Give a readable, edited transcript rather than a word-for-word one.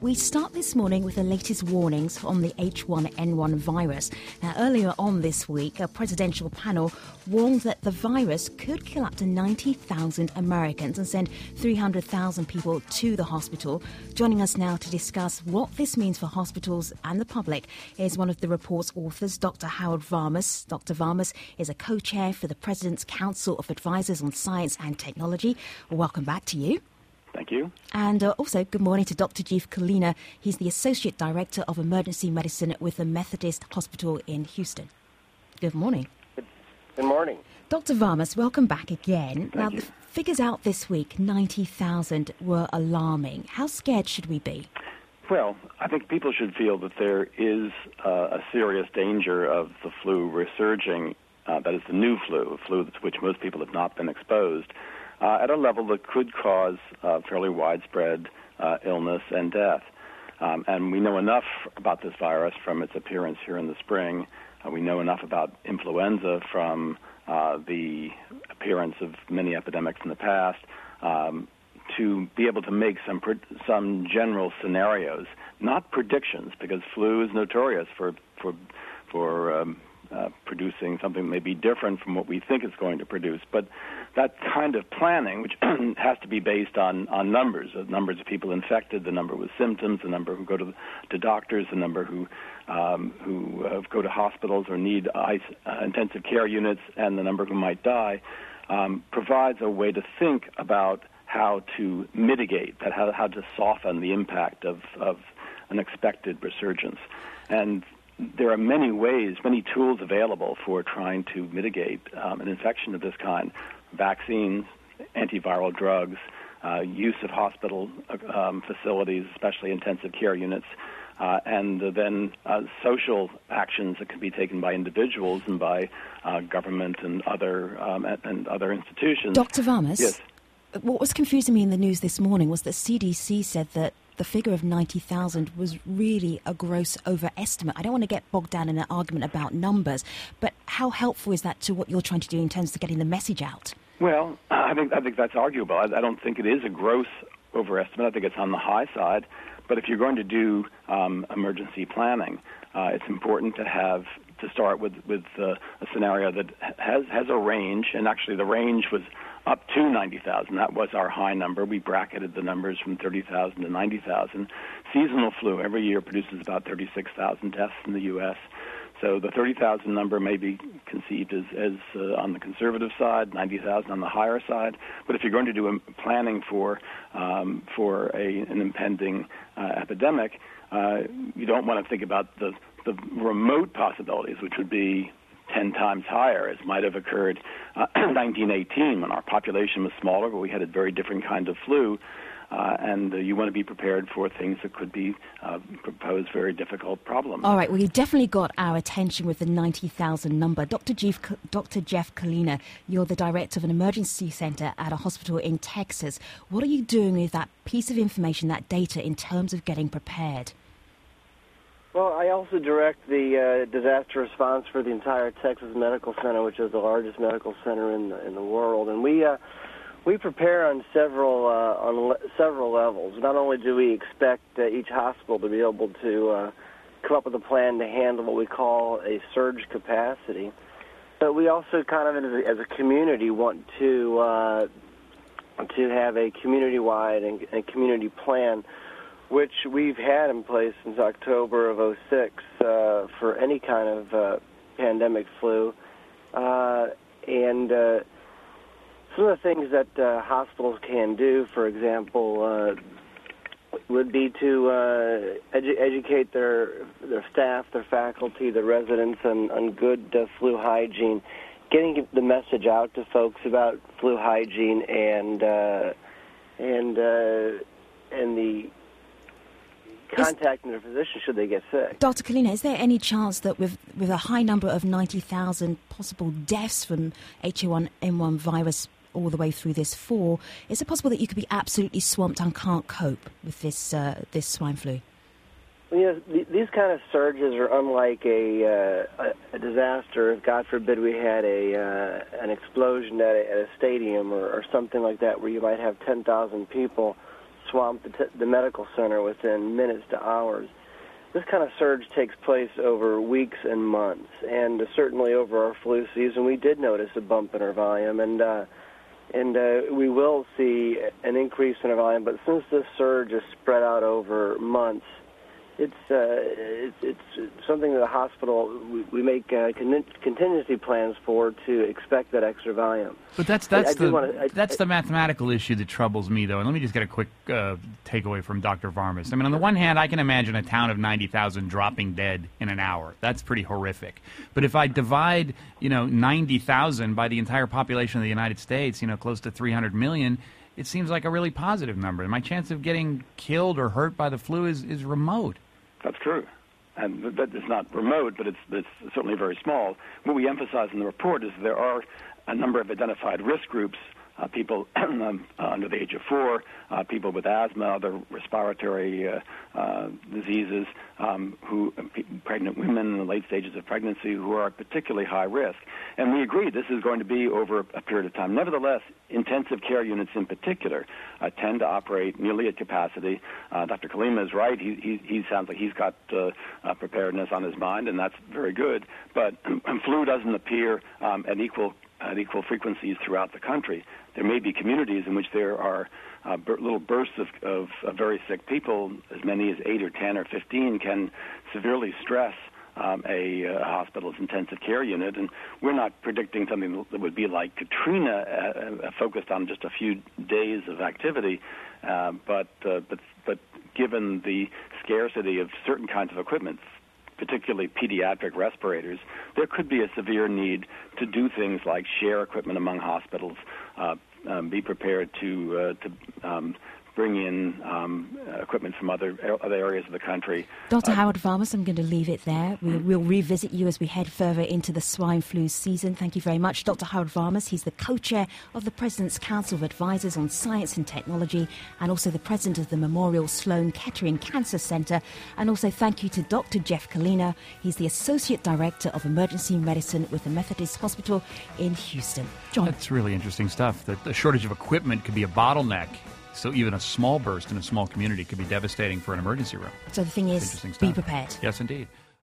We start this morning with the latest warnings on the H1N1 virus. Now, earlier on this week, a presidential panel warned that the virus could kill up to 90,000 Americans and send 300,000 people to the hospital. Joining us now to discuss what this means for hospitals and the public is one of the report's authors, Dr. Howard Varmus. Dr. Varmus is a co-chair for the President's Council of Advisors on Science and Technology. Welcome back to you. Thank you. And also, good morning to Dr. Jeff Kalina. He's the Associate Director of Emergency Medicine with the Methodist Hospital in Houston. Good morning. Good morning. Dr. Varmus, welcome back again. Thank you. The figures out this week, 90,000, were alarming. How scared should we be? Well, I think people should feel that there is a serious danger of the flu resurging, that is the new flu, a flu to which most people have not been exposed, at a level that could cause fairly widespread illness and death. And we know enough about this virus from its appearance here in the spring. We know enough about influenza from the appearance of many epidemics in the past to be able to make some general scenarios, not predictions, because flu is notorious for producing something that may be different from what we think it's going to produce. But that kind of planning, which has to be based on numbers, the numbers of people infected, the number with symptoms, the number who go to doctors, the number who go to hospitals or need intensive care units, and the number who might die, provides a way to think about how to mitigate that, how to soften the impact of an expected resurgence. And there are many ways, many tools available for trying to mitigate an infection of this kind. Vaccines, antiviral drugs, use of hospital facilities, especially intensive care units, and then social actions that can be taken by individuals and by government and other institutions. Dr. Varmus? Yes. What was confusing me in the news this morning was that CDC said that the figure of 90,000 was really a gross overestimate. I don't want to get bogged down in an argument about numbers, but how helpful is that to what you're trying to do in terms of getting the message out? Well, I think that's arguable. I don't think it is a gross overestimate. I think it's on the high side. But if you're going to do emergency planning, it's important to start with a scenario that has a range, and actually the range was up to 90,000. That was our high number. We bracketed the numbers from 30,000 to 90,000. Seasonal flu every year produces about 36,000 deaths in the U.S., so the 30,000 number may be conceived as on the conservative side, 90,000 on the higher side. But if you're going to do planning for an impending epidemic, you don't want to think about the remote possibilities, which would be 10 times higher, as might have occurred in 1918 when our population was smaller, but we had a very different kind of flu. And you want to be prepared for things that could propose very difficult problems. All right, well, you definitely got our attention with the 90,000 number. Dr. Jeff Kalina, you're the director of an emergency center at a hospital in Texas. What are you doing with that piece of information, that data, in terms of getting prepared? Well, I also direct the disaster response for the entire Texas Medical Center, which is the largest medical center in the world, and we prepare on several levels. Not only do we expect each hospital to be able to come up with a plan to handle what we call a surge capacity, but we also kind of, as a community, want to have a community-wide and community plan, which we've had in place since October of 2006 for any kind of pandemic flu. And some of the things that hospitals can do, for example, would be to educate their staff, their faculty, their residents on good flu hygiene, getting the message out to folks about flu hygiene and the contacting their physician should they get sick. Dr. Kalina, is there any chance that with a high number of 90,000 possible deaths from H1N1 virus all the way through this fall, is it possible that you could be absolutely swamped and can't cope with this swine flu? Well, these kind of surges are unlike a disaster. If, God forbid, we had an explosion at a stadium or something like that where you might have 10,000 people swamp the medical center within minutes to hours. This kind of surge takes place over weeks and months, and certainly over our flu season, we did notice a bump in our volume, and we will see an increase in our volume. But since this surge is spread out over months, it's something that the hospital we make contingency plans for to expect that extra volume. But that's the mathematical issue that troubles me, though. And let me just get a quick takeaway from Dr. Varmus. I mean, on the one hand, I can imagine a town of 90,000 dropping dead in an hour. That's pretty horrific. But if I divide, 90,000 by the entire population of the United States, close to 300 million, it seems like a really positive number. My chance of getting killed or hurt by the flu is remote. That's true. And that is not remote, but it's certainly very small. What we emphasize in the report is there are a number of identified risk groups, people under the age of 4, people with asthma, other respiratory diseases, pregnant women in the late stages of pregnancy who are particularly high risk. And we agree this is going to be over a period of time. Nevertheless, intensive care units in particular tend to operate nearly at capacity. Dr. Kalima is right. He sounds like he's got preparedness on his mind, and that's very good. But flu doesn't appear at equal frequencies throughout the country. There may be communities in which there are little bursts of very sick people. As many as 8 or 10 or 15 can severely stress a hospital's intensive care unit, and we're not predicting something that would be like Katrina, focused on just a few days of activity, but given the scarcity of certain kinds of equipment, particularly pediatric respirators, there could be a severe need to do things like share equipment among hospitals, be prepared to bring in equipment from other areas of the country. Dr. Howard Varmus, I'm going to leave it there. We'll revisit you as we head further into the swine flu season. Thank you very much. Dr. Howard Varmus, he's the co-chair of the President's Council of Advisors on Science and Technology and also the president of the Memorial Sloan Kettering Cancer Center. And also thank you to Dr. Jeff Kalina. He's the Associate Director of Emergency Medicine with the Methodist Hospital in Houston. John. That's really interesting stuff. That the shortage of equipment could be a bottleneck. So even a small burst in a small community could be devastating for an emergency room. So the thing is, be prepared. Yes, indeed.